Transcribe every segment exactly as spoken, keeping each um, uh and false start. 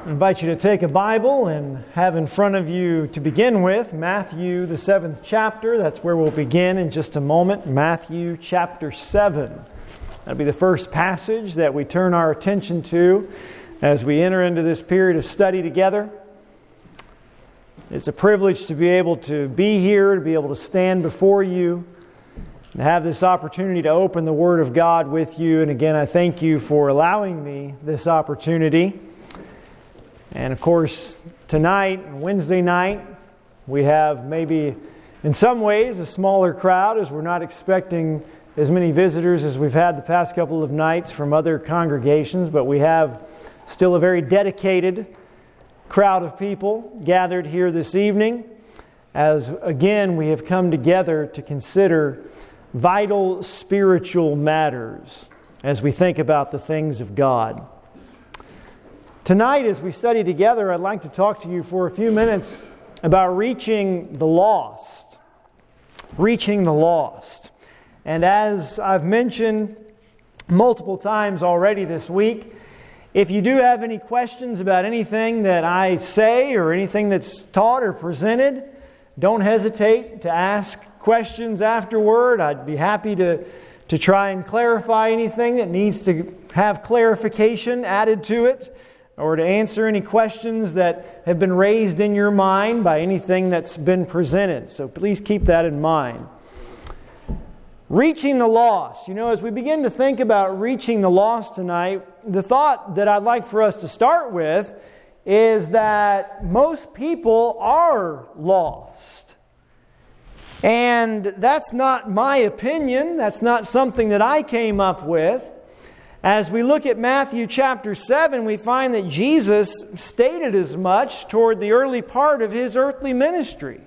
I invite you to take a Bible and have in front of you, to begin with, Matthew, the seventh chapter. That's where we'll begin in just a moment. Matthew chapter seven. That'll be the first passage that we turn our attention to as we enter into this period of study together. It's a privilege to be able to be here, to be able to stand before you, and have this opportunity to open the Word of God with you. And again, I thank you for allowing me this opportunity. And of course, tonight, Wednesday night, we have maybe, in some ways, a smaller crowd as we're not expecting as many visitors as we've had the past couple of nights from other congregations, but we have still a very dedicated crowd of people gathered here this evening as, again, we have come together to consider vital spiritual matters as we think about the things of God. Tonight, as we study together, I'd like to talk to you for a few minutes about reaching the lost. Reaching the lost. And as I've mentioned multiple times already this week, if you do have any questions about anything that I say or anything that's taught or presented, don't hesitate to ask questions afterward. I'd be happy to, to try and clarify anything that needs to have clarification added to it, or to answer any questions that have been raised in your mind by anything that's been presented. So please keep that in mind. Reaching the lost. You know, as we begin to think about reaching the lost tonight, the thought that I'd like for us to start with is that most people are lost. And that's not my opinion. That's not something that I came up with. As we look at Matthew chapter seven, we find that Jesus stated as much toward the early part of His earthly ministry.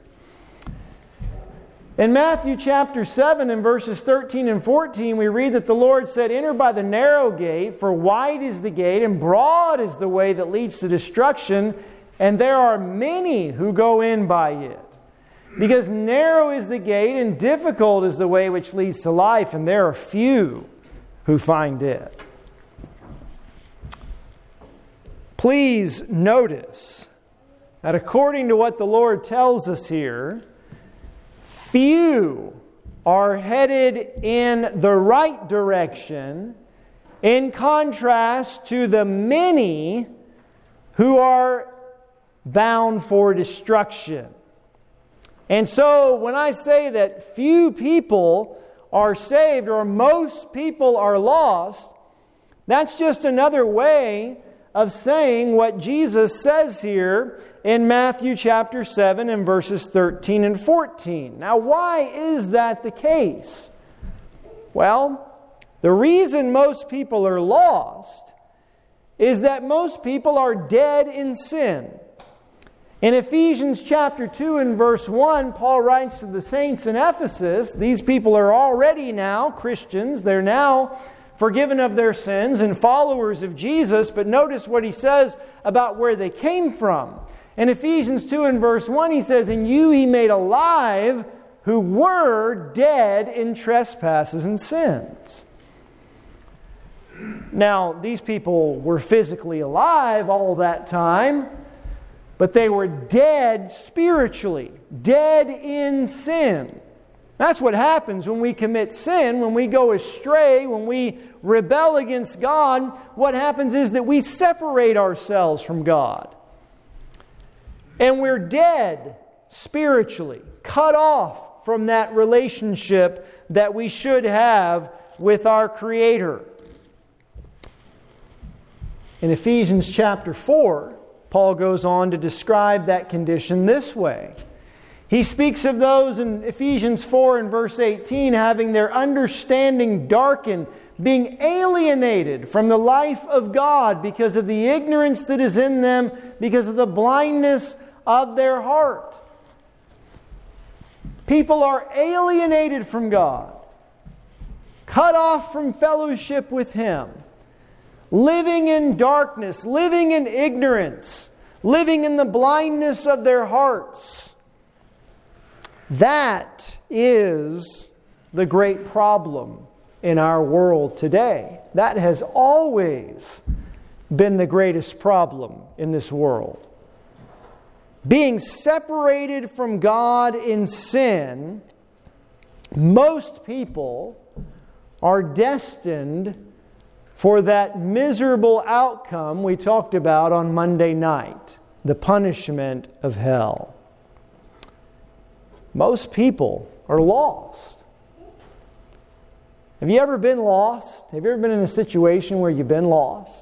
In Matthew chapter seven, in verses thirteen and fourteen, we read that the Lord said, "Enter by the narrow gate, for wide is the gate, and broad is the way that leads to destruction, and there are many who go in by it. Because narrow is the gate, and difficult is the way which leads to life, and there are few who find it." Please notice that according to what the Lord tells us here, few are headed in the right direction in contrast to the many who are bound for destruction. And so when I say that few people are saved or most people are lost, that's just another way of saying what Jesus says here in Matthew chapter seven and verses thirteen and fourteen. Now, why is that the case? Well, the reason most people are lost is that most people are dead in sin. In Ephesians chapter two and verse one, Paul writes to the saints in Ephesus, these people are already now Christians, they're now forgiven of their sins and followers of Jesus, but notice what he says about where they came from. In Ephesians two and verse one, he says, "In you He made alive who were dead in trespasses and sins." Now, these people were physically alive all that time, but they were dead spiritually, dead in sin. That's what happens when we commit sin, when we go astray, when we rebel against God. What happens is that we separate ourselves from God. And we're dead spiritually, cut off from that relationship that we should have with our Creator. In Ephesians chapter four, Paul goes on to describe that condition this way. He speaks of those in Ephesians four and verse eighteen having their understanding darkened, being alienated from the life of God because of the ignorance that is in them, because of the blindness of their heart. People are alienated from God, cut off from fellowship with Him, living in darkness, living in ignorance, living in the blindness of their hearts. That is the great problem in our world today. That has always been the greatest problem in this world. Being separated from God in sin, most people are destined for that miserable outcome we talked about on Monday night, the punishment of hell. Most people are lost. Have you ever been lost? Have you ever been in a situation where you've been lost?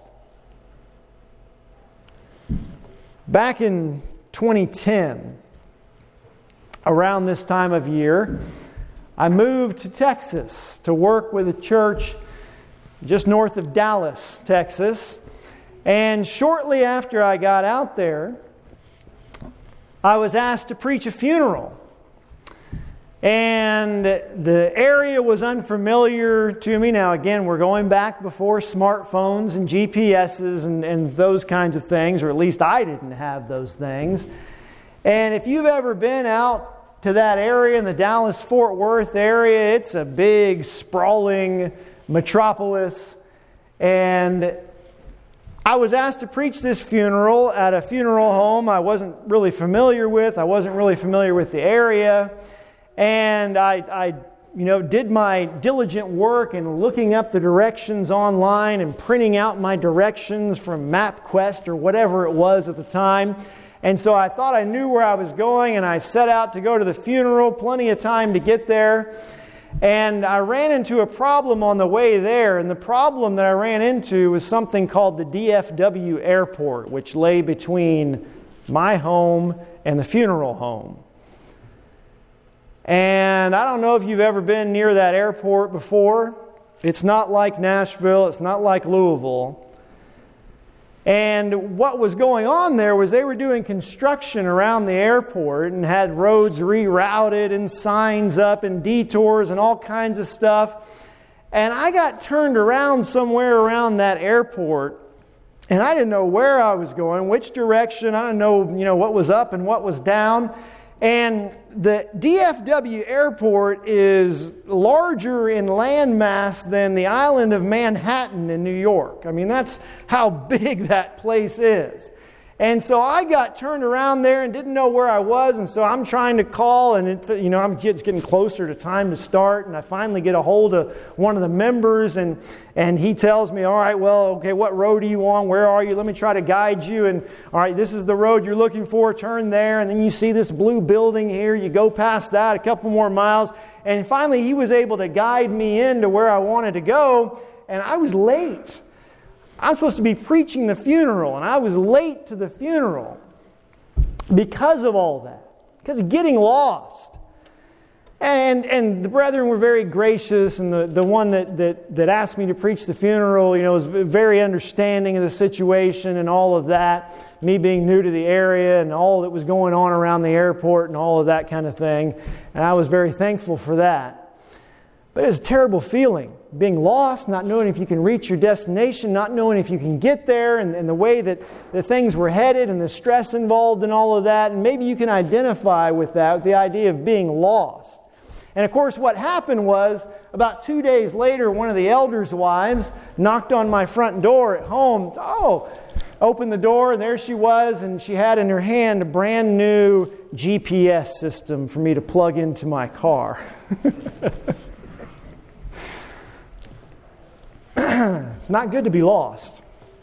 Back in twenty ten, around this time of year, I moved to Texas to work with a church just north of Dallas, Texas. And shortly after I got out there, I was asked to preach a funeral. And the area was unfamiliar to me. Now, again, we're going back before smartphones and G P S's and, and those kinds of things, or at least I didn't have those things. And if you've ever been out to that area in the Dallas-Fort Worth area, it's a big, sprawling metropolis. And I was asked to preach this funeral at a funeral home I wasn't really familiar with. I wasn't really familiar with the area. And I, I, you know, did my diligent work in looking up the directions online and printing out my directions from MapQuest or whatever it was at the time. And so I thought I knew where I was going, and I set out to go to the funeral, plenty of time to get there. And I ran into a problem on the way there, and the problem that I ran into was something called the D F W airport, which lay between my home and the funeral home. And I don't know if you've ever been near that airport before. It's not like Nashville. It's not like Louisville. And what was going on there was they were doing construction around the airport and had roads rerouted and signs up and detours and all kinds of stuff. And I got turned around somewhere around that airport, and I didn't know where I was going, which direction. I didn't know, you know, what was up and what was down. And the D F W airport is larger in landmass than the island of Manhattan in New York. I mean, that's how big that place is. And so I got turned around there and didn't know where I was, and so I'm trying to call, and it, you know, I'm it's getting closer to time to start, and I finally get a hold of one of the members, and and he tells me, all right, well, okay, what road are you on? Where are you? Let me try to guide you, and all right, this is the road you're looking for, turn there, and then you see this blue building here, you go past that a couple more miles, and finally he was able to guide me into where I wanted to go, and I was late. I'm supposed to be preaching the funeral, and I was late to the funeral because of all that, because of getting lost. And and the brethren were very gracious, and the, the one that, that, that asked me to preach the funeral, you know, was very understanding of the situation and all of that, me being new to the area and all that was going on around the airport and all of that kind of thing. And I was very thankful for that. But it was a terrible feeling, being lost, not knowing if you can reach your destination, not knowing if you can get there, and, and the way that the things were headed and the stress involved in all of that. And maybe you can identify with that, with the idea of being lost. And of course, what happened was, about two days later, one of the elders' wives knocked on my front door at home. Oh, opened the door, and there she was, and she had in her hand a brand new G P S system for me to plug into my car. It's not good to be lost.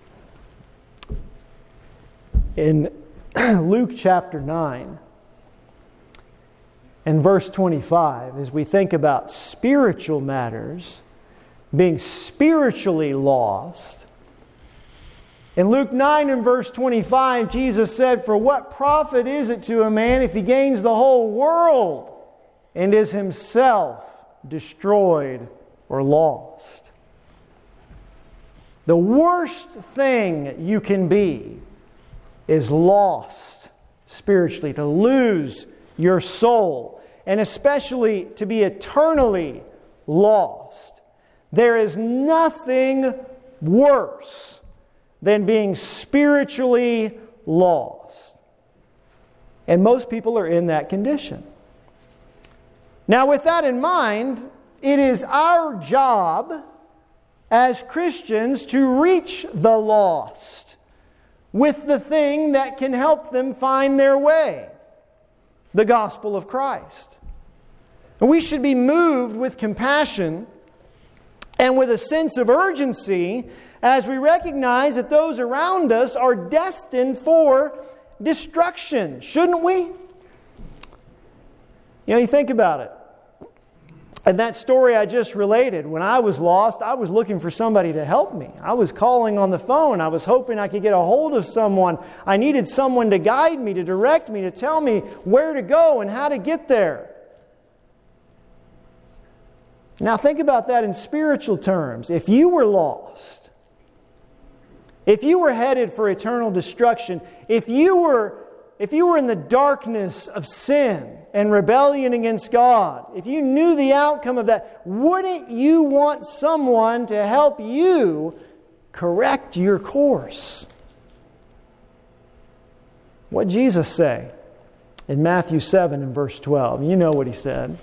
In Luke chapter nine and verse twenty-five, as we think about spiritual matters, being spiritually lost, in Luke nine and verse twenty-five, Jesus said, "For what profit is it to a man if he gains the whole world and is himself destroyed or lost?" The worst thing you can be is lost spiritually, to lose your soul, and especially to be eternally lost. There is nothing worse than being spiritually lost. And most people are in that condition. Now, with that in mind, it is our job as Christians to reach the lost with the thing that can help them find their way, the gospel of Christ. And we should be moved with compassion and with a sense of urgency as we recognize that those around us are destined for destruction, shouldn't we? You know, you think about it. And that story I just related, when I was lost, I was looking for somebody to help me. I was calling on the phone. I was hoping I could get a hold of someone. I needed someone to guide me, to direct me, to tell me where to go and how to get there. Now think about that in spiritual terms. If you were lost, if you were headed for eternal destruction, if you were, if you were in the darkness of sin and rebellion against God, if you knew the outcome of that, wouldn't you want someone to help you correct your course? What did Jesus say in Matthew seven and verse twelve? You know what He said.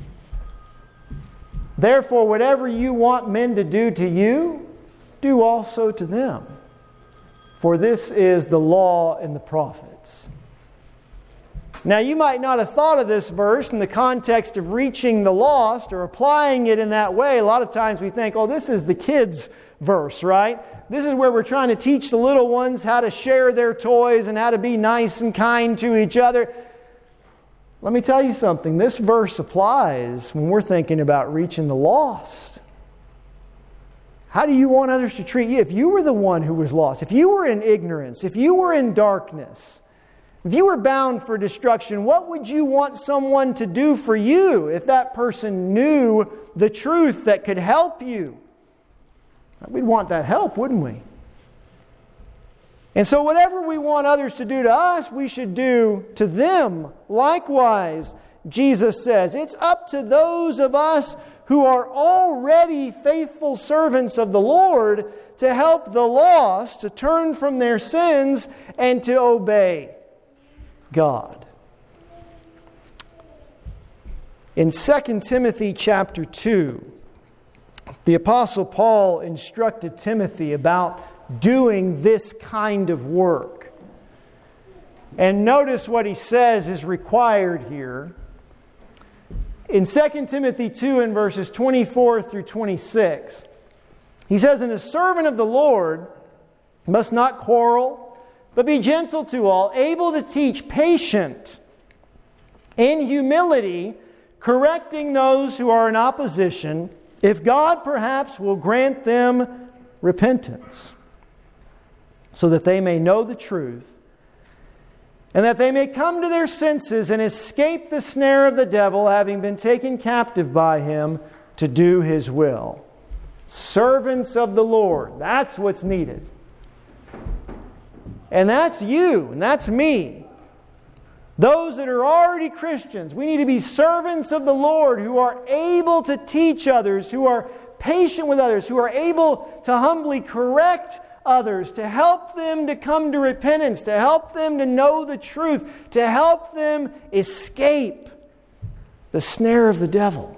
Therefore, whatever you want men to do to you, do also to them. For this is the law and the prophets. Now, you might not have thought of this verse in the context of reaching the lost or applying it in that way. A lot of times we think, oh, this is the kids' verse, right? This is where we're trying to teach the little ones how to share their toys and how to be nice and kind to each other. Let me tell you something. This verse applies when we're thinking about reaching the lost. How do you want others to treat you? If you were the one who was lost, if you were in ignorance, if you were in darkness, if you were bound for destruction, what would you want someone to do for you if that person knew the truth that could help you? We'd want that help, wouldn't we? And so whatever we want others to do to us, we should do to them. Likewise, Jesus says, it's up to those of us who are already faithful servants of the Lord to help the lost to turn from their sins and to obey God. In Second Timothy chapter two, the Apostle Paul instructed Timothy about doing this kind of work. And notice what he says is required here. In Second Timothy two and verses twenty-four through twenty-six, he says, "And a servant of the Lord must not quarrel, but be gentle to all, able to teach, patient, in humility, correcting those who are in opposition, if God perhaps will grant them repentance, so that they may know the truth, and that they may come to their senses and escape the snare of the devil, having been taken captive by him to do his will." Servants of the Lord, that's what's needed. And that's you, and that's me. Those that are already Christians, we need to be servants of the Lord who are able to teach others, who are patient with others, who are able to humbly correct others, to help them to come to repentance, to help them to know the truth, to help them escape the snare of the devil.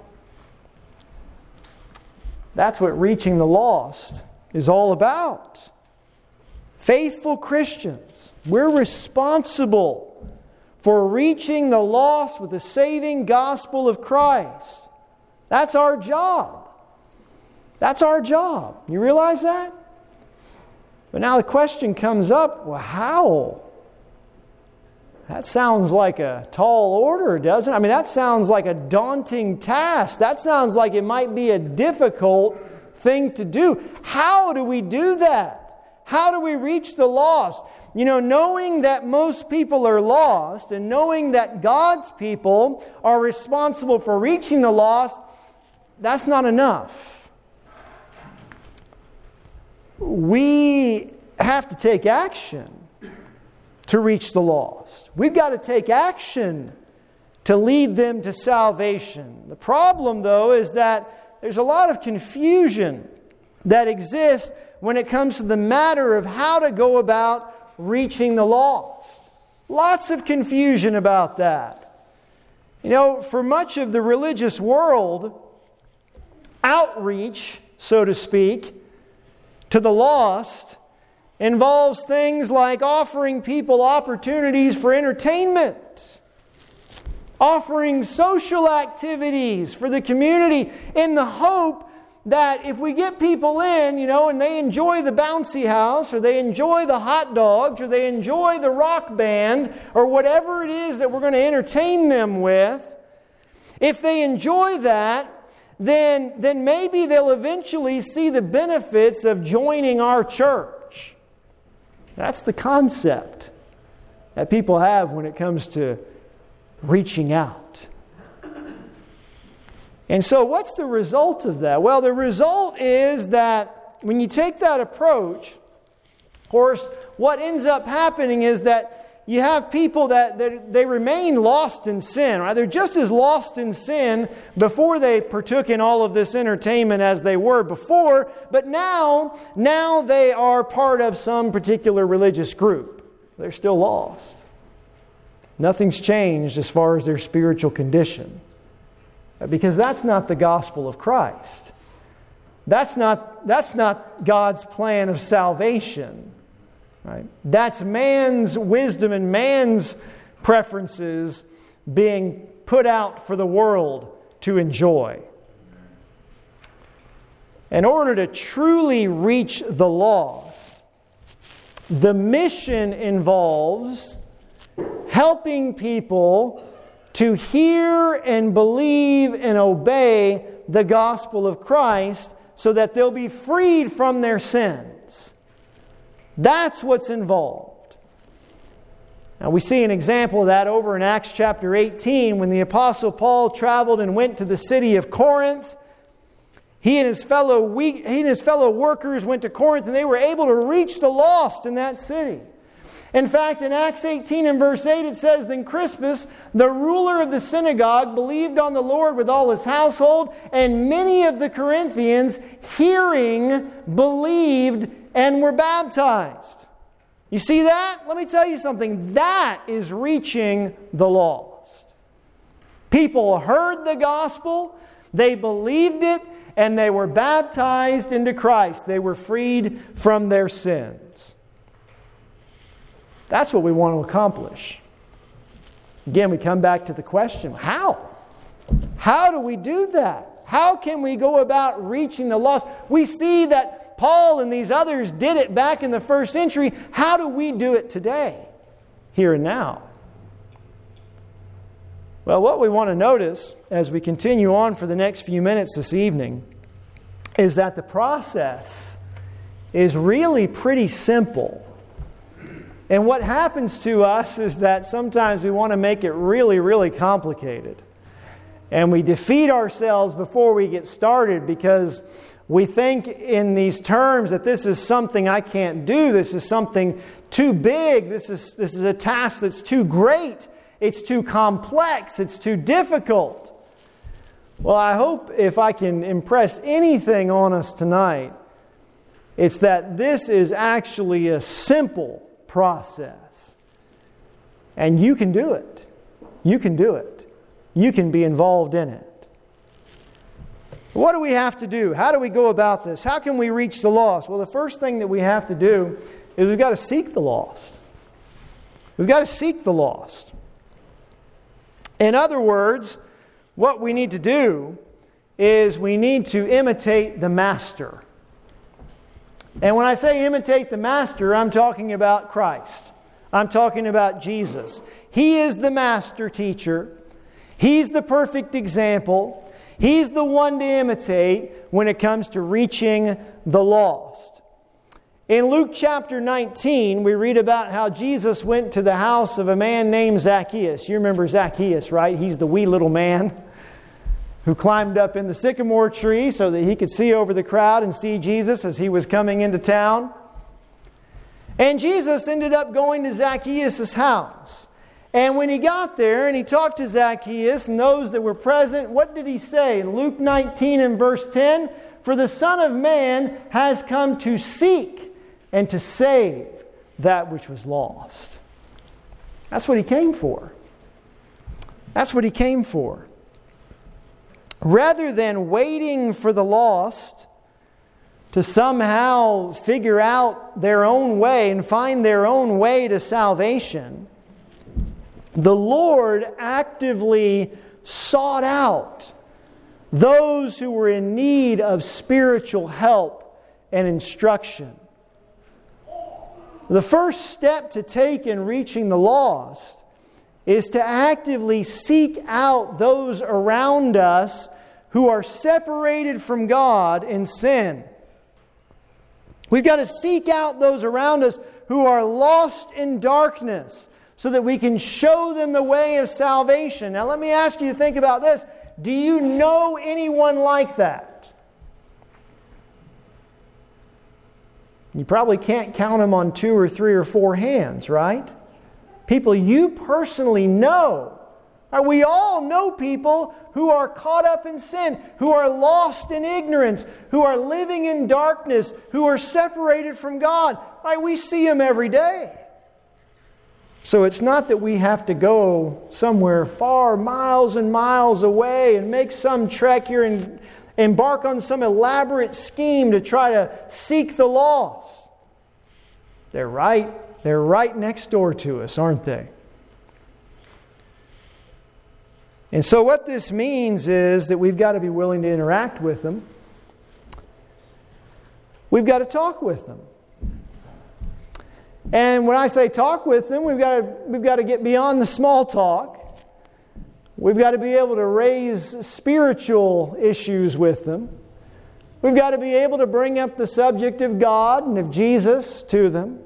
That's what reaching the lost is all about. Faithful Christians, we're responsible for reaching the lost with the saving gospel of Christ. That's our job. That's our job. You realize that? But now the question comes up, well, how? That sounds like a tall order, doesn't it? I mean, that sounds like a daunting task. That sounds like it might be a difficult thing to do. How do we do that? How do we reach the lost? You know, knowing that most people are lost and knowing that God's people are responsible for reaching the lost, that's not enough. We have to take action to reach the lost. We've got to take action to lead them to salvation. The problem, though, is that there's a lot of confusion that exists when it comes to the matter of how to go about reaching the lost. Lots of confusion about that. You know, for much of the religious world, outreach, so to speak, to the lost involves things like offering people opportunities for entertainment, offering social activities for the community in the hope that if we get people in, you know, and they enjoy the bouncy house, or they enjoy the hot dogs, or they enjoy the rock band, or whatever it is that we're going to entertain them with, if they enjoy that, then, then maybe they'll eventually see the benefits of joining our church. That's the concept that people have when it comes to reaching out. And so what's the result of that? Well, the result is that when you take that approach, of course, what ends up happening is that you have people that, that they remain lost in sin, right? They're just as lost in sin before they partook in all of this entertainment as they were before, but now, now they are part of some particular religious group. They're still lost. Nothing's changed as far as their spiritual condition. Because that's not the gospel of Christ. That's not, that's not God's plan of salvation. Right? That's man's wisdom and man's preferences being put out for the world to enjoy. In order to truly reach the lost, the mission involves helping people to hear and believe and obey the gospel of Christ so that they'll be freed from their sins. That's what's involved. Now we see an example of that over in Acts chapter eighteen when the Apostle Paul traveled and went to the city of Corinth. He and his fellow we, he and his fellow workers went to Corinth, and they were able to reach the lost in that city. In fact, in Acts eighteen and verse eight, it says, "Then Crispus, the ruler of the synagogue, believed on the Lord with all his household, and many of the Corinthians, hearing, believed and were baptized." You see that? Let me tell you something. That is reaching the lost. People heard the gospel, they believed it, and they were baptized into Christ. They were freed from their sins. That's what we want to accomplish. Again, we come back to the question, how? How do we do that? How can we go about reaching the lost? We see that Paul and these others did it back in the first century. How do we do it today, here and now? Well, what we want to notice as we continue on for the next few minutes this evening is that the process is really pretty simple. And what happens to us is that sometimes we want to make it really, really complicated. And we defeat ourselves before we get started because we think in these terms that this is something I can't do. This is something too big. This is, this is a task that's too great. It's too complex. It's too difficult. Well, I hope if I can impress anything on us tonight, it's that this is actually a simple process. And you can do it. You can do it. You can be involved in it. What do we have to do? How do we go about this? How can we reach the lost? Well, the first thing that we have to do is we've got to seek the lost. We've got to seek the lost. In other words, what we need to do is we need to imitate the Master. And when I say imitate the Master, I'm talking about Christ. I'm talking about Jesus. He is the master teacher. He's the perfect example. He's the one to imitate when it comes to reaching the lost. In Luke chapter nineteen, we read about how Jesus went to the house of a man named Zacchaeus. You remember Zacchaeus, right? He's the wee little man who climbed up in the sycamore tree so that he could see over the crowd and see Jesus as he was coming into town. And Jesus ended up going to Zacchaeus' house. And when he got there and he talked to Zacchaeus and those that were present, what did he say? In Luke nineteen and verse ten, "For the Son of Man has come to seek and to save that which was lost." That's what he came for. That's what he came for. Rather than waiting for the lost to somehow figure out their own way and find their own way to salvation. The Lord actively sought out those who were in need of spiritual help and instruction. The first step to take in reaching the lost is to actively seek out those around us who are separated from God in sin. We've got to seek out those around us who are lost in darkness so that we can show them the way of salvation. Now let me ask you to think about this. Do you know anyone like that? You probably can't count them on two or three or four hands, right? People you personally know. We all know people who are caught up in sin, who are lost in ignorance, who are living in darkness, who are separated from God. Right? We see them every day. So it's not that we have to go somewhere far, miles and miles away, and make some trek here and embark on some elaborate scheme to try to seek the lost. They're right, they're right next door to us, aren't they? And so what this means is that we've got to be willing to interact with them. We've got to talk with them. And when I say talk with them, we've got to, we've got to get beyond the small talk. We've got to be able to raise spiritual issues with them. We've got to be able to bring up the subject of God and of Jesus to them.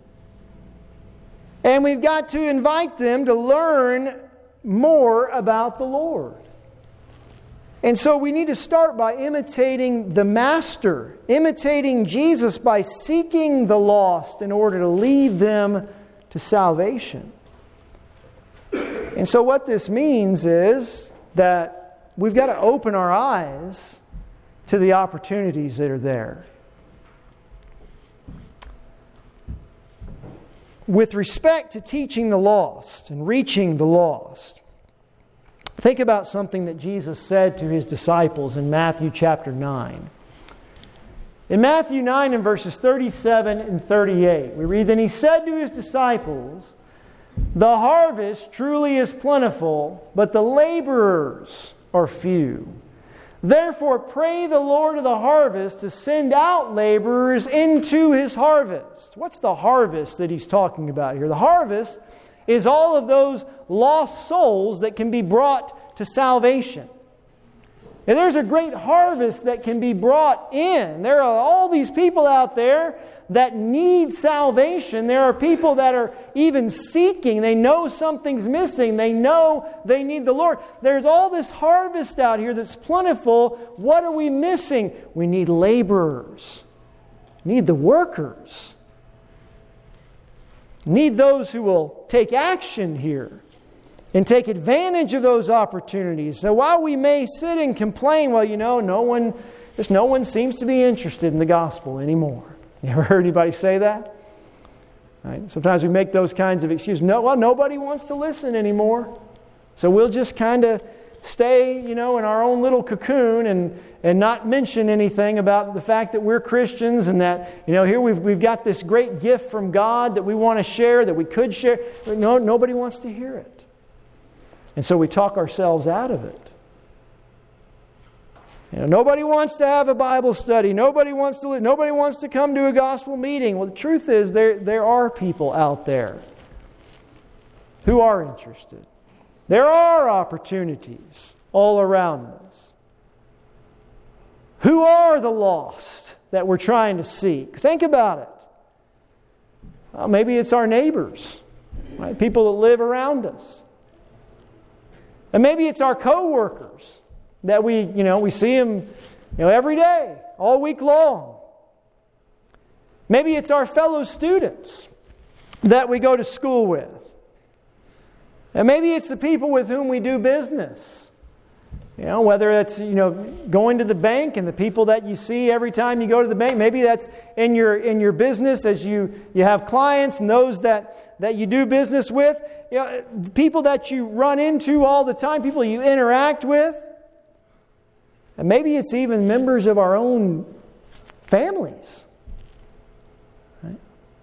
And we've got to invite them to learn more about the Lord. And so we need to start by imitating the Master, imitating Jesus by seeking the lost in order to lead them to salvation. And so what this means is that we've got to open our eyes to the opportunities that are there. With respect to teaching the lost and reaching the lost, think about something that Jesus said to His disciples in Matthew chapter nine. In Matthew nine and verses thirty-seven and thirty-eight, we read, "Then He said to His disciples, 'The harvest truly is plentiful, but the laborers are few. Therefore pray the Lord of the harvest to send out laborers into His harvest.'" What's the harvest that He's talking about here? The harvest is all of those lost souls that can be brought to salvation. And there's a great harvest that can be brought in. There are all these people out there that need salvation. There are people that are even seeking. They know something's missing. They know they need the Lord. There's all this harvest out here that's plentiful. What are we missing? We need laborers. We need the workers. We need those who will take action here and take advantage of those opportunities. So while we may sit and complain, well, you know, no one, just no one seems to be interested in the gospel anymore. You ever heard anybody say that? Right? Sometimes we make those kinds of excuses. No, well, nobody wants to listen anymore. So we'll just kind of stay, you know, in our own little cocoon and, and not mention anything about the fact that we're Christians and that, you know, here we've, we've got this great gift from God that we want to share, that we could share. But no, nobody wants to hear it. And so we talk ourselves out of it. You know, nobody wants to have a Bible study. Nobody wants to. Nobody wants to come to a gospel meeting. Well, the truth is, there there are people out there who are interested. There are opportunities all around us. Who are the lost that we're trying to seek? Think about it. Well, maybe it's our neighbors, right? People that live around us. And maybe it's our co-workers that we, you know, we see them, you know, every day, all week long. Maybe it's our fellow students that we go to school with. And maybe it's the people with whom we do business. You know, whether it's, you know, going to the bank and the people that you see every time you go to the bank. Maybe that's in your in your business as you, you have clients and those that, that you do business with. You know, people that you run into all the time, people you interact with. And maybe it's even members of our own families. Right?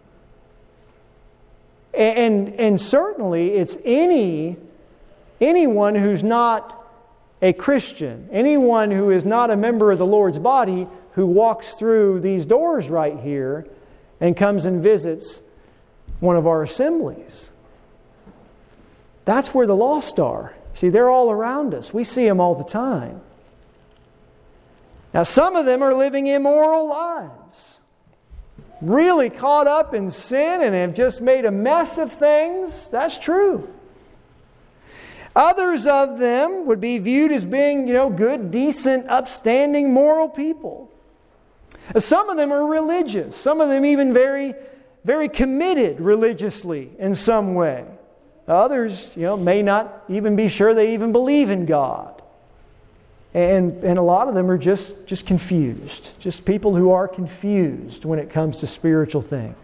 And, and certainly it's any anyone who's not a Christian, anyone who is not a member of the Lord's body who walks through these doors right here and comes and visits one of our assemblies. That's where the lost are. See, they're all around us. We see them all the time. Now, some of them are living immoral lives, really caught up in sin and have just made a mess of things. That's true. Others of them would be viewed as being, you know, good, decent, upstanding, moral people. Some of them are religious. Some of them even very, very committed religiously in some way. Others, you know, may not even be sure they even believe in God. And, and a lot of them are just, just confused. Just people who are confused when it comes to spiritual things.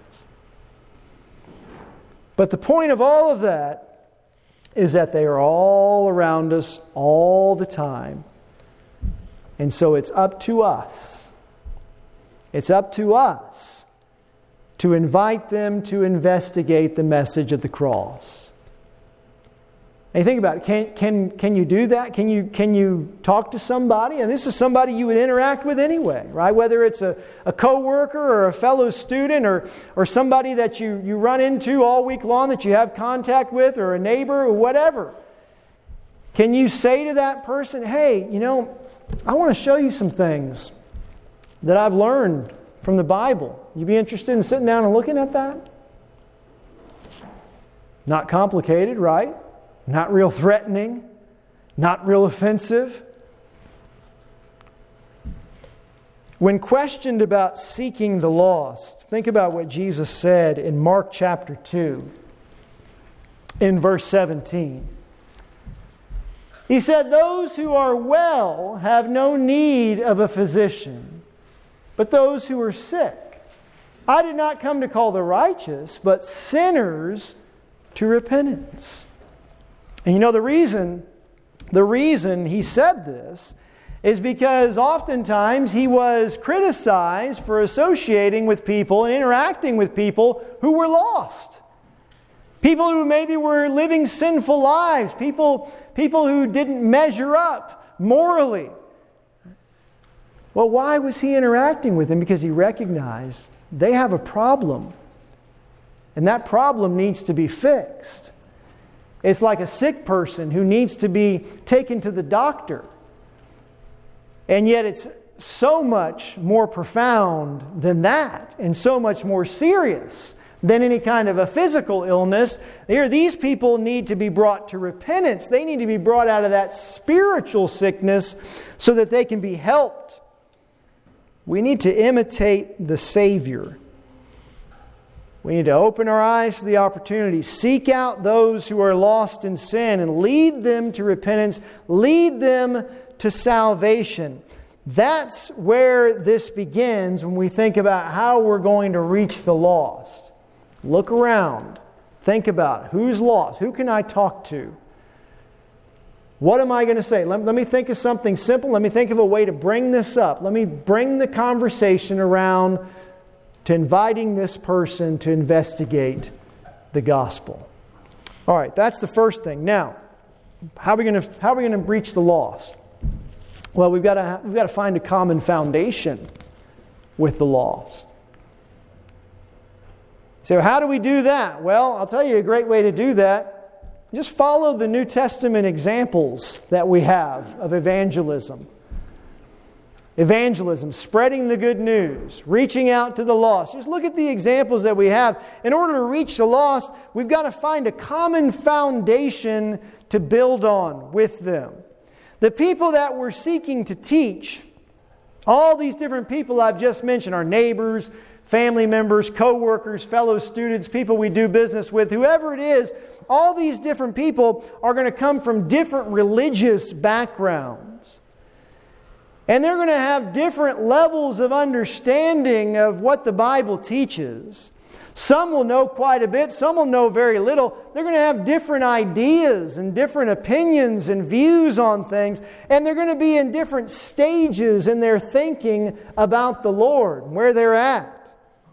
But the point of all of that is that they are all around us all the time. And so it's up to us. It's up to us to invite them to investigate the message of the cross. And you think about it, can, can, can you do that? Can you, can you talk to somebody? And this is somebody you would interact with anyway, right? Whether it's a, a co-worker or a fellow student or, or somebody that you, you run into all week long that you have contact with, or a neighbor or whatever. Can you say to that person, hey, you know, I want to show you some things that I've learned from the Bible. You be interested in sitting down and looking at that? Not complicated, right? Not real threatening, not real offensive. When questioned about seeking the lost, think about what Jesus said in Mark chapter two, in verse seventeen. He said, "Those who are well have no need of a physician, but those who are sick. I did not come to call the righteous, but sinners to repentance." And you know the reason, the reason he said this is because oftentimes he was criticized for associating with people and interacting with people who were lost. People who maybe were living sinful lives. People, people who didn't measure up morally. Well, why was he interacting with them? Because he recognized they have a problem. And that problem needs to be fixed. It's like a sick person who needs to be taken to the doctor. And yet it's so much more profound than that, and so much more serious than any kind of a physical illness. Here, these people need to be brought to repentance. They need to be brought out of that spiritual sickness so that they can be helped. We need to imitate the Savior. We need to open our eyes to the opportunity. Seek out those who are lost in sin and lead them to repentance. Lead them to salvation. That's where this begins when we think about how we're going to reach the lost. Look around. Think about who's lost. Who can I talk to? What am I going to say? Let, let me think of something simple. Let me think of a way to bring this up. Let me bring the conversation around to inviting this person to investigate the gospel. All right, that's the first thing. Now, how are we going to how are we going to reach the lost? Well, we've got to we've got to find a common foundation with the lost. So, how do we do that? Well, I'll tell you a great way to do that. Just follow the New Testament examples that we have of evangelism. Evangelism, spreading the good news, reaching out to the lost. Just look at the examples that we have. In order to reach the lost, we've got to find a common foundation to build on with them. The people that we're seeking to teach, all these different people I've just mentioned, our neighbors, family members, co-workers, fellow students, people we do business with, whoever it is, all these different people are going to come from different religious backgrounds. And they're going to have different levels of understanding of what the Bible teaches. Some will know quite a bit, some will know very little. They're going to have different ideas and different opinions and views on things, and they're going to be in different stages in their thinking about the Lord, where they're at.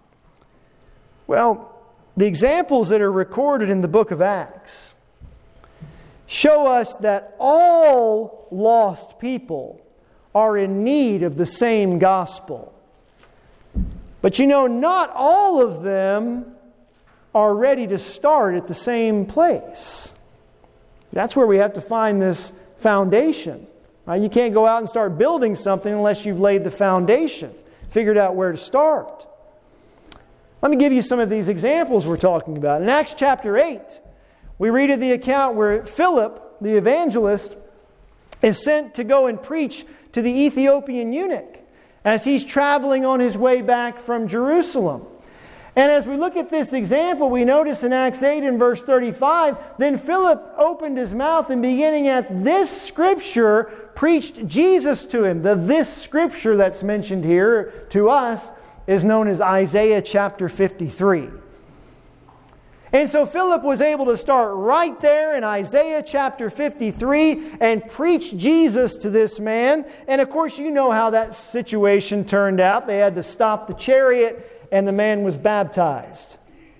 Well, the examples that are recorded in the book of Acts show us that all lost people are in need of the same gospel. But you know, not all of them are ready to start at the same place. That's where we have to find this foundation. Right? You can't go out and start building something unless you've laid the foundation, figured out where to start. Let me give you some of these examples we're talking about. In Acts chapter eight, we read of the account where Philip, the evangelist, is sent to go and preach to the Ethiopian eunuch as he's traveling on his way back from Jerusalem. And as we look at this example, we notice in Acts eight in verse thirty-five, then Philip opened his mouth and beginning at this scripture, preached Jesus to him. The this scripture that's mentioned here to us is known as Isaiah chapter fifty-three. And so Philip was able to start right there in Isaiah chapter fifty-three and preach Jesus to this man. And of course, you know how that situation turned out. They had to stop the chariot and the man was baptized.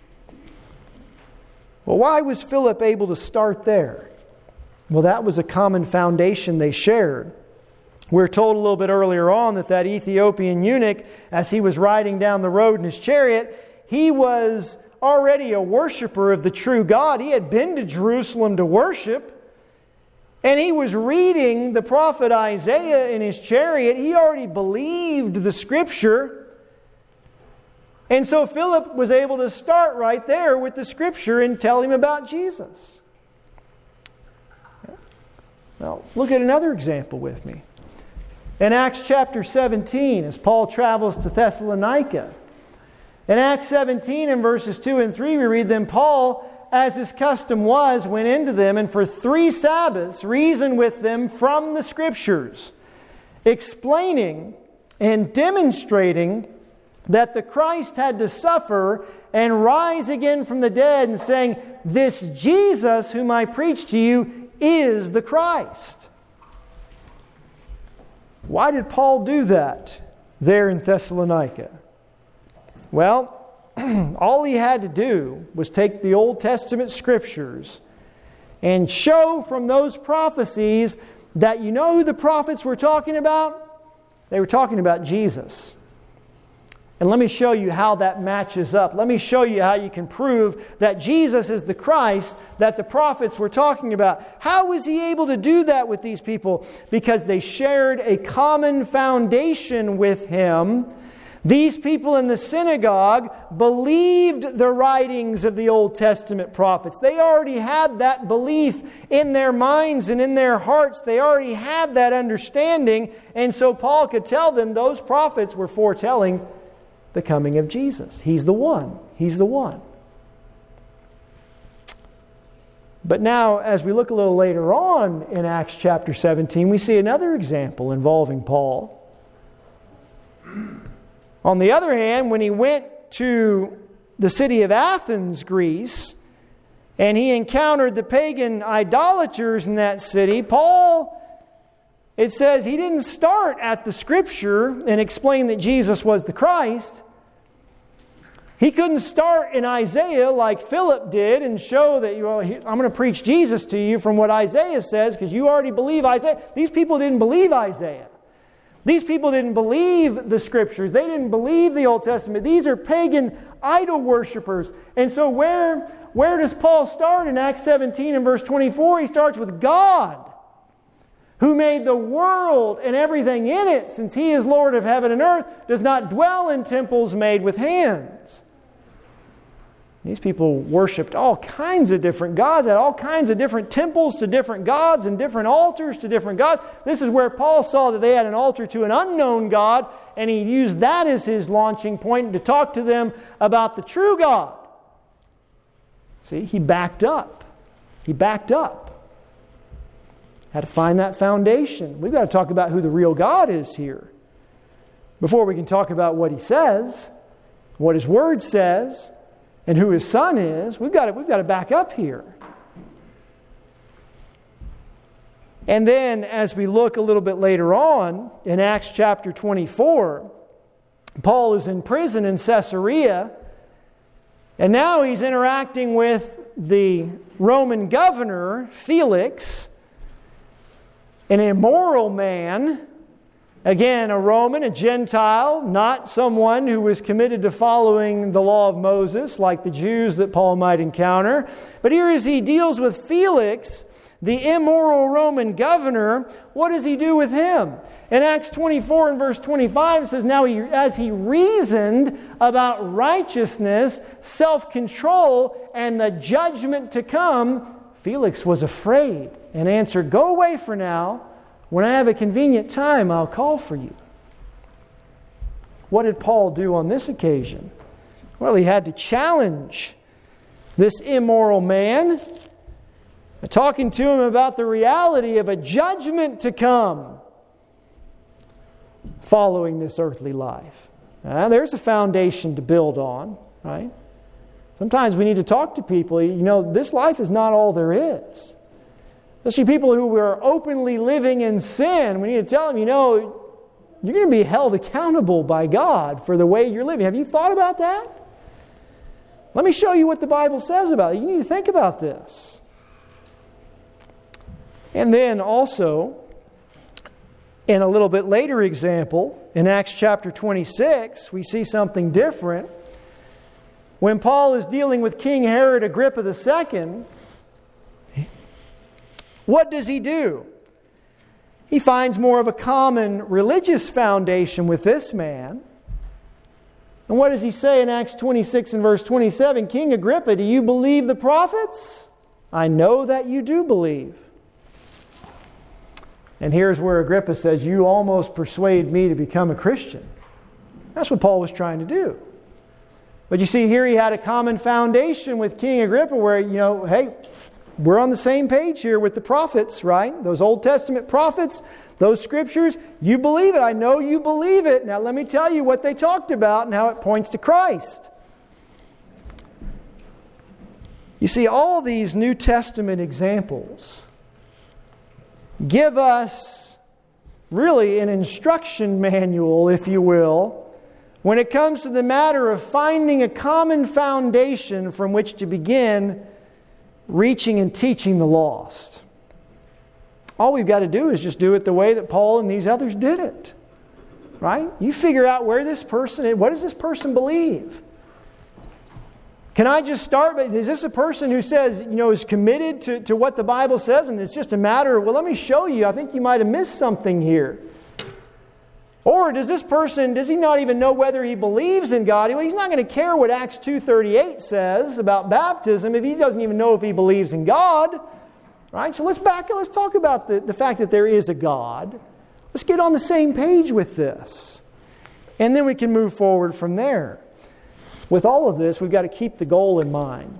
Well, why was Philip able to start there? Well, that was a common foundation they shared. We're told a little bit earlier on that that Ethiopian eunuch, as he was riding down the road in his chariot, he was already a worshiper of the true God. He had been to Jerusalem to worship, and he was reading the prophet Isaiah in his chariot. He already believed the scripture. And so Philip was able to start right there with the scripture and tell him about Jesus. Now, look at another example with me. In Acts chapter seventeen, as Paul travels to Thessalonica, in Acts seventeen and verses two and three, we read, then Paul, as his custom was, went into them and for three Sabbaths reasoned with them from the Scriptures, explaining and demonstrating that the Christ had to suffer and rise again from the dead, and saying, this Jesus whom I preach to you is the Christ. Why did Paul do that there in Thessalonica? Well, all he had to do was take the Old Testament Scriptures and show from those prophecies that, you know who the prophets were talking about? They were talking about Jesus. And let me show you how that matches up. Let me show you how you can prove that Jesus is the Christ that the prophets were talking about. How was he able to do that with these people? Because they shared a common foundation with him. These people in the synagogue believed the writings of the Old Testament prophets. They already had that belief in their minds and in their hearts. They already had that understanding. And so Paul could tell them those prophets were foretelling the coming of Jesus. He's the one. He's the one. But now, as we look a little later on in Acts chapter seventeen, we see another example involving Paul. On the other hand, when he went to the city of Athens, Greece, and he encountered the pagan idolaters in that city, Paul, it says he didn't start at the Scripture and explain that Jesus was the Christ. He couldn't start in Isaiah like Philip did and show that, well, I'm going to preach Jesus to you from what Isaiah says because you already believe Isaiah. These people didn't believe Isaiah. These people didn't believe the Scriptures. They didn't believe the Old Testament. These are pagan idol worshipers. And so where, where does Paul start in Acts seventeen and verse twenty-four? He starts with God, who made the world and everything in it, since He is Lord of heaven and earth, does not dwell in temples made with hands. These people worshipped all kinds of different gods, had all kinds of different temples to different gods and different altars to different gods. This is where Paul saw that they had an altar to an unknown God, and he used that as his launching point to talk to them about the true God. See, he backed up. He backed up. Had to find that foundation. We've got to talk about who the real God is here before we can talk about what He says, what His Word says. and who his son is, we've got to, we've got to back up here. And then as we look a little bit later on in Acts chapter twenty-four, Paul is in prison in Caesarea, and now he's interacting with the Roman governor, Felix, an immoral man. Again, a Roman, a Gentile, not someone who was committed to following the law of Moses like the Jews that Paul might encounter. But here as he deals with Felix, the immoral Roman governor, what does he do with him? In Acts twenty-four and verse twenty-five, it says, "Now he, as he reasoned about righteousness, self-control, and the judgment to come, Felix was afraid and answered, 'Go away for now. When I have a convenient time, I'll call for you.'" What did Paul do on this occasion? Well, he had to challenge this immoral man, talking to him about the reality of a judgment to come following this earthly life. Now, there's a foundation to build on, right? Sometimes we need to talk to people. You know, this life is not all there is. Especially people who are openly living in sin. We need to tell them, you know, you're going to be held accountable by God for the way you're living. Have you thought about that? Let me show you what the Bible says about it. You need to think about this. And then also, in a little bit later example, in Acts chapter twenty-six, we see something different. When Paul is dealing with King Herod Agrippa the Second, what does he do? He finds more of a common religious foundation with this man. And what does he say in Acts twenty-six and verse twenty-seven? "King Agrippa, do you believe the prophets? I know that you do believe." And here's where Agrippa says, "You almost persuade me to become a Christian." That's what Paul was trying to do. But you see, here he had a common foundation with King Agrippa where, you know, hey, we're on the same page here with the prophets, right? Those Old Testament prophets, those scriptures, you believe it. I know you believe it. Now let me tell you what they talked about and how it points to Christ. You see, all these New Testament examples give us really an instruction manual, if you will, when it comes to the matter of finding a common foundation from which to begin reaching and teaching the lost. All we've got to do is just do it the way that Paul and these others did it. Right? You figure out where this person is. What does this person believe? Can I just start? Is this a person who says, you know, is committed to, to what the Bible says, and it's just a matter of, well, let me show you. I think you might have missed something here. Or does this person, does he not even know whether he believes in God? Well, he's not going to care what Acts two thirty-eight says about baptism if he doesn't even know if he believes in God. Right? So let's back let's talk about the, the fact that there is a God. Let's get on the same page with this. And then we can move forward from there. With all of this, we've got to keep the goal in mind.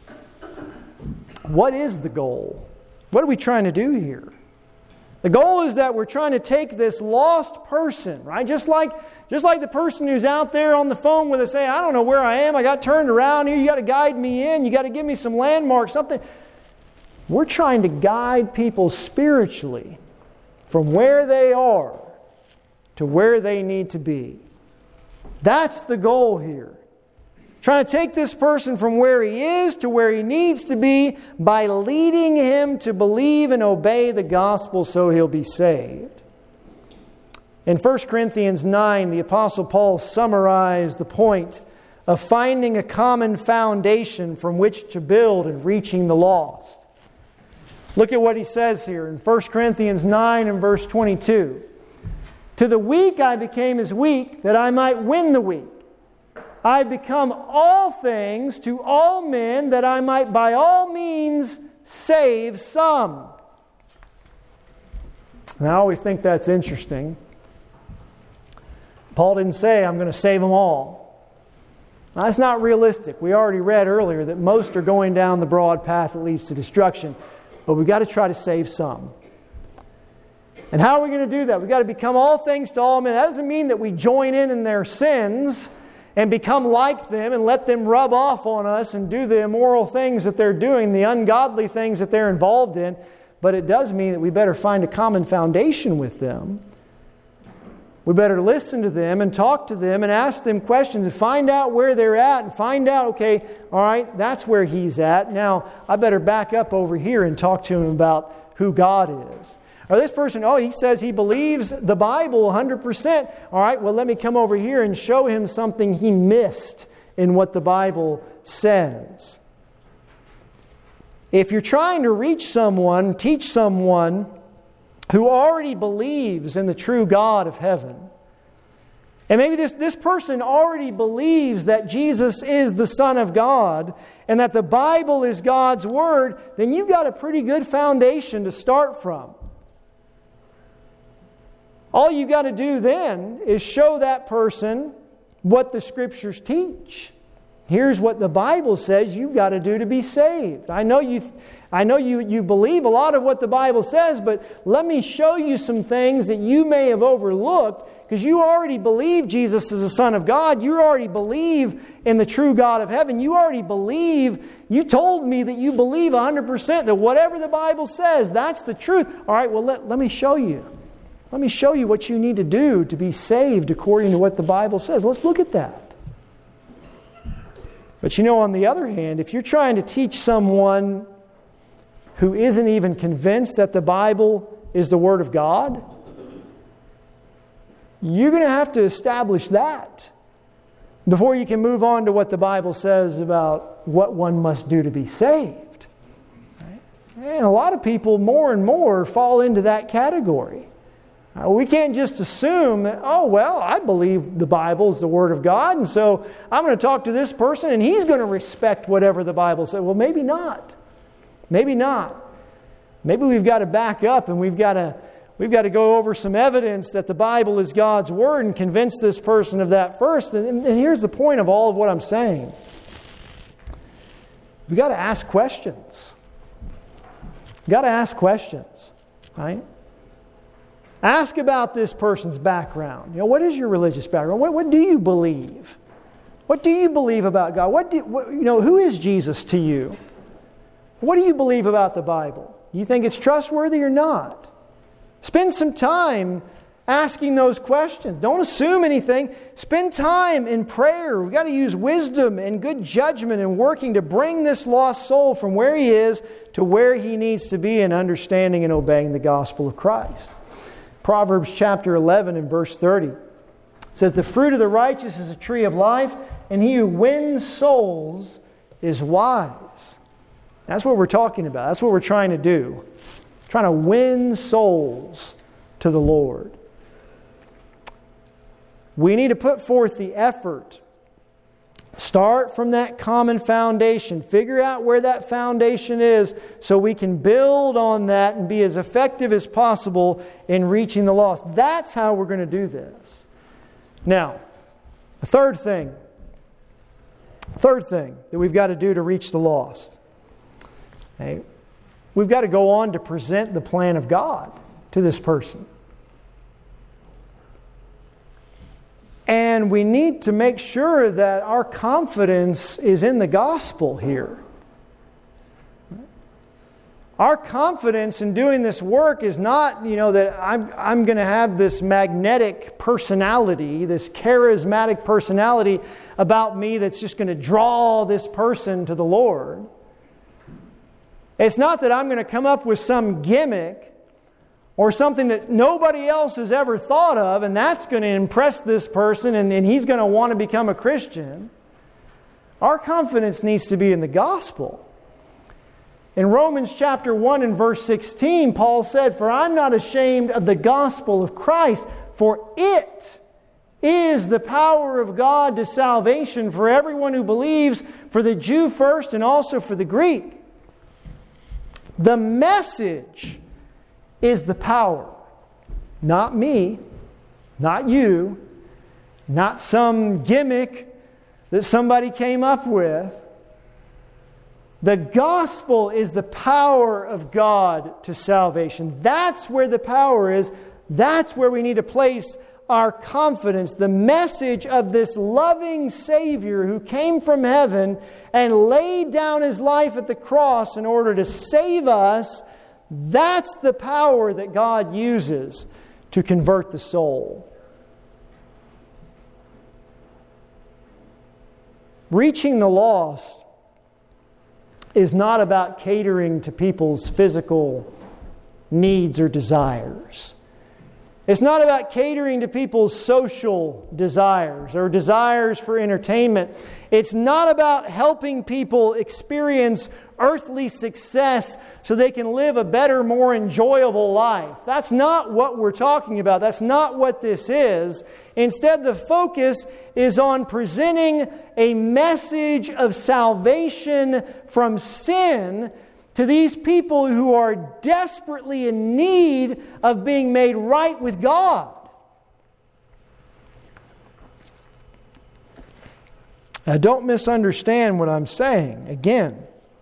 What is the goal? What are we trying to do here? The goal is that we're trying to take this lost person, right? Just like, just like the person who's out there on the phone with us saying, I don't know where I am, I got turned around here, you got to guide me in, you got to give me some landmarks, something. We're trying to guide people spiritually from where they are to where they need to be. That's the goal here. Trying to take this person from where he is to where he needs to be by leading him to believe and obey the gospel so he'll be saved. In First Corinthians nine, the Apostle Paul summarized the point of finding a common foundation from which to build and reaching the lost. Look at what he says here in First Corinthians nine and verse twenty-two. "To the weak I became as weak, that I might win the weak. I become all things to all men, that I might by all means save some." And I always think that's interesting. Paul didn't say, I'm going to save them all. Now, that's not realistic. We already read earlier that most are going down the broad path that leads to destruction. But we've got to try to save some. And how are we going to do that? We've got to become all things to all men. That doesn't mean that we join in in their sins and become like them and let them rub off on us and do the immoral things that they're doing, the ungodly things that they're involved in. But it does mean that we better find a common foundation with them. We better listen to them and talk to them and ask them questions and find out where they're at and find out, okay, all right, that's where he's at. Now, I better back up over here and talk to him about who God is. Or this person, oh, he says he believes the Bible one hundred percent. All right, well, let me come over here and show him something he missed in what the Bible says. If you're trying to reach someone, teach someone who already believes in the true God of heaven, and maybe this, this person already believes that Jesus is the Son of God and that the Bible is God's Word, then you've got a pretty good foundation to start from. All you've got to do then is show that person what the Scriptures teach. Here's what the Bible says you've got to do to be saved. I know you I know you, you believe a lot of what the Bible says, but let me show you some things that you may have overlooked because you already believe Jesus is the Son of God. You already believe in the true God of heaven. You already believe, you told me that you believe one hundred percent that whatever the Bible says, that's the truth. All right, well, let, let me show you. Let me show you what you need to do to be saved according to what the Bible says. Let's look at that. But you know, on the other hand, if you're trying to teach someone who isn't even convinced that the Bible is the Word of God, you're going to have to establish that before you can move on to what the Bible says about what one must do to be saved. Right? And a lot of people more and more fall into that category. We can't just assume that, oh, well, I believe the Bible is the Word of God, and so I'm going to talk to this person, and he's going to respect whatever the Bible says. Well, maybe not. Maybe not. Maybe we've got to back up, and we've got to we've got to go over some evidence that the Bible is God's Word and convince this person of that first. And, and here's the point of all of what I'm saying. We've got to ask questions. We've got to ask questions, right? Ask about this person's background. You know, what is your religious background? What, what do you believe? What do you believe about God? What do what, you know? Who is Jesus to you? What do you believe about the Bible? Do you think it's trustworthy or not? Spend some time asking those questions. Don't assume anything. Spend time in prayer. We've got to use wisdom and good judgment in working to bring this lost soul from where he is to where he needs to be in understanding and obeying the gospel of Christ. Proverbs chapter eleven and verse thirty says, "The fruit of the righteous is a tree of life, and he who wins souls is wise." That's what we're talking about. That's what we're trying to do. Trying to win souls to the Lord. We need to put forth the effort. Start from that common foundation. Figure out where that foundation is so we can build on that and be as effective as possible in reaching the lost. That's how we're going to do this. Now, the third thing, third thing that we've got to do to reach the lost. Okay, we've got to go on to present the plan of God to this person. And we need to make sure that our confidence is in the gospel here. Our confidence in doing this work is not, you know, that I'm, I'm going to have this magnetic personality, this charismatic personality about me that's just going to draw this person to the Lord. It's not that I'm going to come up with some gimmick or something that nobody else has ever thought of, and that's going to impress this person, and, and he's going to want to become a Christian. Our confidence needs to be in the gospel. In Romans chapter one and verse sixteen, Paul said, "For I'm not ashamed of the gospel of Christ, for it is the power of God to salvation for everyone who believes, for the Jew first and also for the Greek." The message is the power. Not me, not you, not some gimmick that somebody came up with. The gospel is the power of God to salvation. That's where the power is. That's where we need to place our confidence. The message of this loving Savior who came from heaven and laid down His life at the cross in order to save us, that's the power that God uses to convert the soul. Reaching the lost is not about catering to people's physical needs or desires. It's not about catering to people's social desires or desires for entertainment. It's not about helping people experience earthly success so they can live a better, more enjoyable life. That's not what we're talking about. That's not what this is. Instead, the focus is on presenting a message of salvation from sin to these people who are desperately in need of being made right with God. Now, don't misunderstand what I'm saying. Again,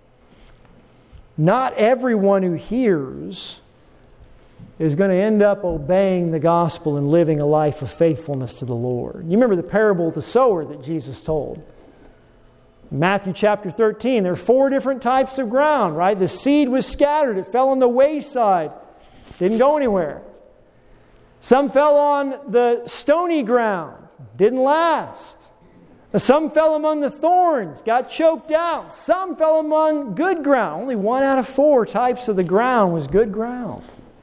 not everyone who hears is going to end up obeying the gospel and living a life of faithfulness to the Lord. You remember the parable of the sower that Jesus told. Matthew chapter thirteen, there are four different types of ground, right? The seed was scattered. It fell on the wayside. Didn't go anywhere. Some fell on the stony ground. Didn't last. Some fell among the thorns. Got choked out. Some fell among good ground. Only one out of four types of the ground was good ground.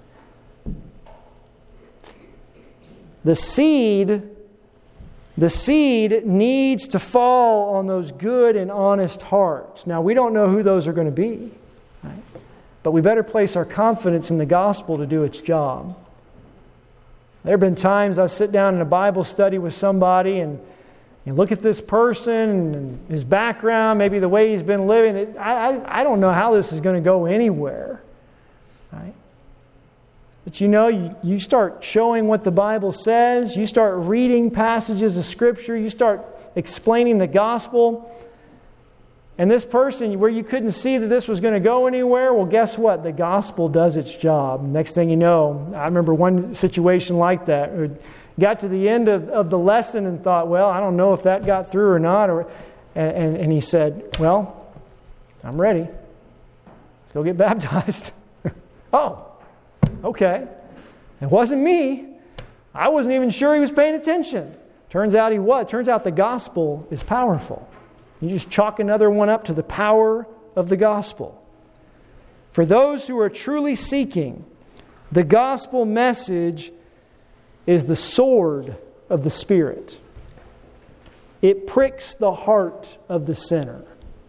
The seed... The seed needs to fall on those good and honest hearts. Now, we don't know who those are going to be, right? But we better place our confidence in the gospel to do its job. There have been times I sit down in a Bible study with somebody and you look at this person and his background, maybe the way he's been living. I, I, I don't know how this is going to go anywhere, right? But you know, you, you start showing what the Bible says, you start reading passages of Scripture, you start explaining the gospel, and this person, where you couldn't see that this was going to go anywhere, well, guess what? The gospel does its job. Next thing you know, I remember one situation like that. Got to the end of, of the lesson and thought, well, I don't know if that got through or not. Or, and, and, and he said, well, I'm ready. Let's go get baptized. Oh. Okay. It wasn't me. I wasn't even sure he was paying attention. Turns out he was. Turns out the gospel is powerful. You just chalk another one up to the power of the gospel. For those who are truly seeking, the gospel message is the sword of the Spirit. It pricks the heart of the sinner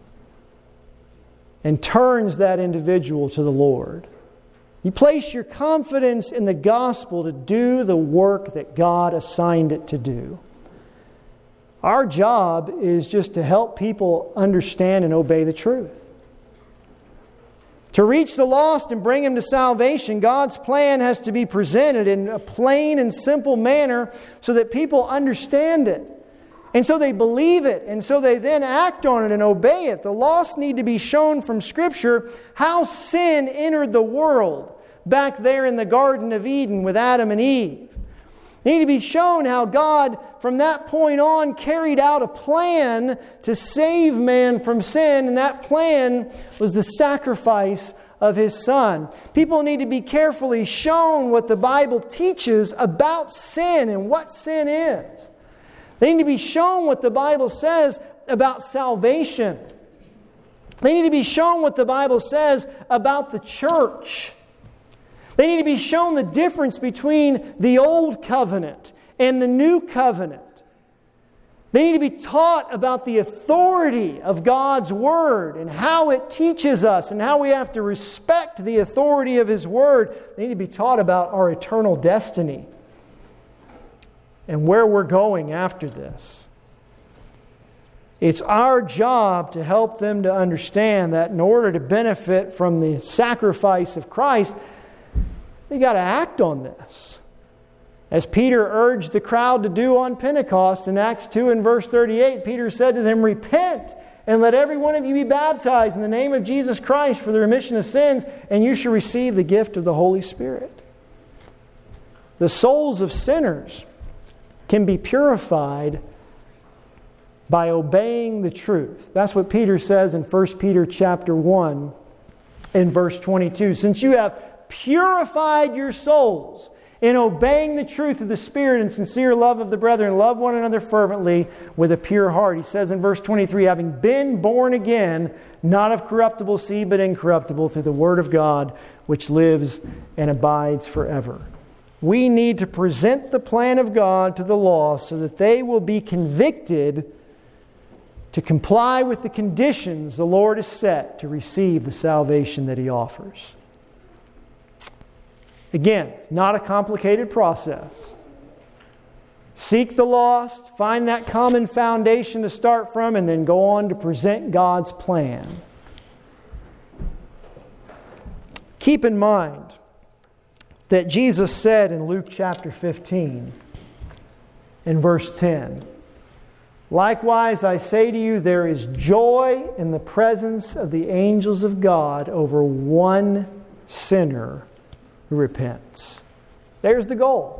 and turns that individual to the Lord. You place your confidence in the gospel to do the work that God assigned it to do. Our job is just to help people understand and obey the truth. To reach the lost and bring them to salvation, God's plan has to be presented in a plain and simple manner so that people understand it. And so they believe it, and so they then act on it and obey it. The lost need to be shown from Scripture how sin entered the world back there in the Garden of Eden with Adam and Eve. They need to be shown how God, from that point on, carried out a plan to save man from sin, and that plan was the sacrifice of His Son. People need to be carefully shown what the Bible teaches about sin and what sin is. They need to be shown what the Bible says about salvation. They need to be shown what the Bible says about the church. They need to be shown the difference between the old covenant and the new covenant. They need to be taught about the authority of God's Word and how it teaches us and how we have to respect the authority of His Word. They need to be taught about our eternal destiny and where we're going after this. It's our job to help them to understand that in order to benefit from the sacrifice of Christ, they got to act on this. As Peter urged the crowd to do on Pentecost in Acts two and verse thirty-eight, Peter said to them, "Repent and let every one of you be baptized in the name of Jesus Christ for the remission of sins, and you shall receive the gift of the Holy Spirit." The souls of sinners can be purified by obeying the truth. That's what Peter says in First Peter chapter one in verse twenty-two. Since you have purified your souls in obeying the truth of the Spirit and sincere love of the brethren, love one another fervently with a pure heart. He says in verse twenty-three, having been born again, not of corruptible seed, but incorruptible, through the Word of God, which lives and abides forever. We need to present the plan of God to the lost so that they will be convicted to comply with the conditions the Lord has set to receive the salvation that He offers. Again, not a complicated process. Seek the lost, find that common foundation to start from, and then go on to present God's plan. Keep in mind that Jesus said in Luke chapter fifteen, in verse ten, likewise I say to you, there is joy in the presence of the angels of God over one sinner who repents. There's the goal.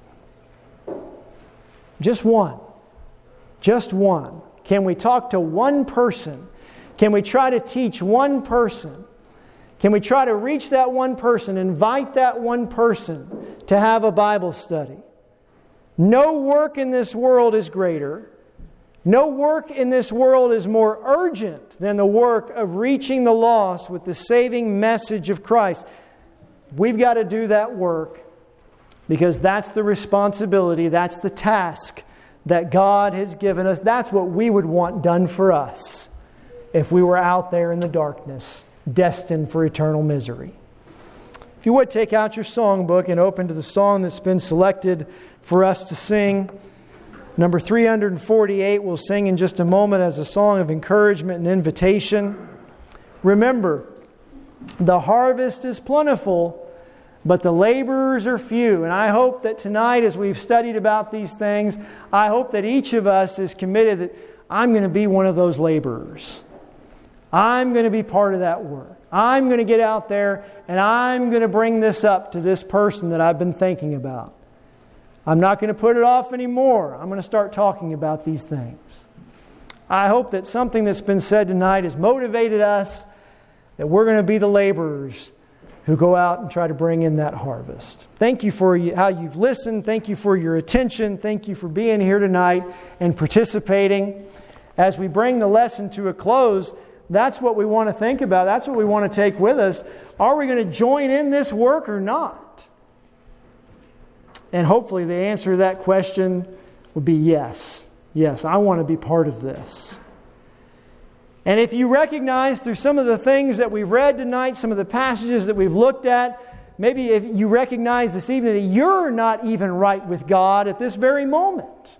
Just one. Just one. Can we talk to one person? Can we try to teach one person? Can we try to reach that one person, invite that one person to have a Bible study? No work in this world is greater. No work in this world is more urgent than the work of reaching the lost with the saving message of Christ. We've got to do that work because that's the responsibility, that's the task that God has given us. That's what we would want done for us if we were out there in the darkness, destined for eternal misery. If you would, take out your songbook and open to the song that's been selected for us to sing. Number three hundred forty-eight, we'll sing in just a moment as a song of encouragement and invitation. Remember, the harvest is plentiful, but the laborers are few. And I hope that tonight, as we've studied about these things, I hope that each of us is committed that I'm going to be one of those laborers. I'm going to be part of that work. I'm going to get out there and I'm going to bring this up to this person that I've been thinking about. I'm not going to put it off anymore. I'm going to start talking about these things. I hope that something that's been said tonight has motivated us, that we're going to be the laborers who go out and try to bring in that harvest. Thank you for how you've listened. Thank you for your attention. Thank you for being here tonight and participating. As we bring the lesson to a close, that's what we want to think about. That's what we want to take with us. Are we going to join in this work or not? And hopefully the answer to that question would be yes. Yes, I want to be part of this. And if you recognize through some of the things that we've read tonight, some of the passages that we've looked at, maybe if you recognize this evening that you're not even right with God at this very moment.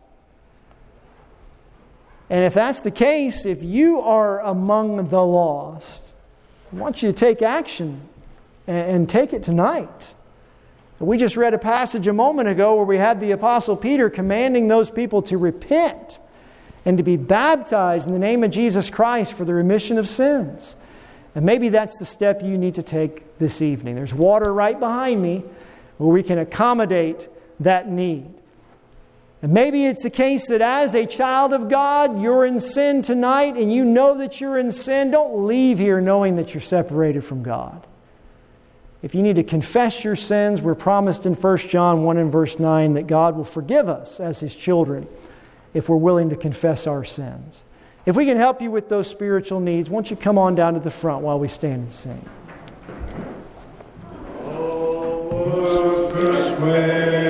And if that's the case, if you are among the lost, I want you to take action and take it tonight. We just read a passage a moment ago where we had the Apostle Peter commanding those people to repent and to be baptized in the name of Jesus Christ for the remission of sins. And maybe that's the step you need to take this evening. There's water right behind me where we can accommodate that need. And maybe it's a case that as a child of God, you're in sin tonight and you know that you're in sin. Don't leave here knowing that you're separated from God. If you need to confess your sins, we're promised in First John one and verse nine that God will forgive us as His children if we're willing to confess our sins. If we can help you with those spiritual needs, won't you come on down to the front while we stand and sing? Oh, was this way.